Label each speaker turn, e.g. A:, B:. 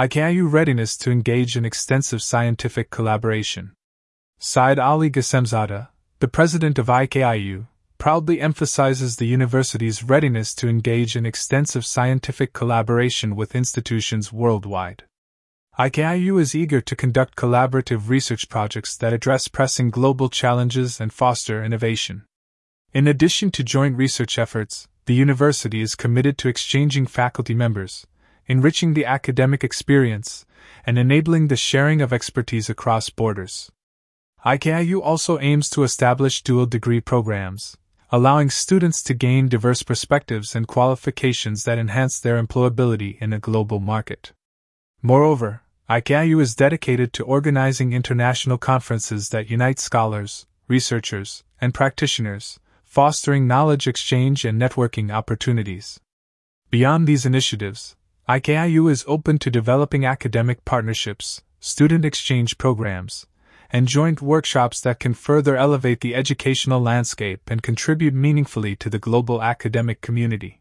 A: IKIU readiness to engage in extensive scientific collaboration. Syed Ali Ghasemzada, the president of IKIU, proudly emphasizes the university's readiness to engage in extensive scientific collaboration with institutions worldwide. IKIU is eager to conduct collaborative research projects that address pressing global challenges and foster innovation. In addition to joint research efforts, the university is committed to exchanging faculty members, enriching the academic experience, and enabling the sharing of expertise across borders. IKIU also aims to establish dual degree programs, allowing students to gain diverse perspectives and qualifications that enhance their employability in a global market. Moreover, IKIU is dedicated to organizing international conferences that unite scholars, researchers, and practitioners, fostering knowledge exchange and networking opportunities. Beyond these initiatives, IKIU is open to developing academic partnerships, student exchange programs, and joint workshops that can further elevate the educational landscape and contribute meaningfully to the global academic community.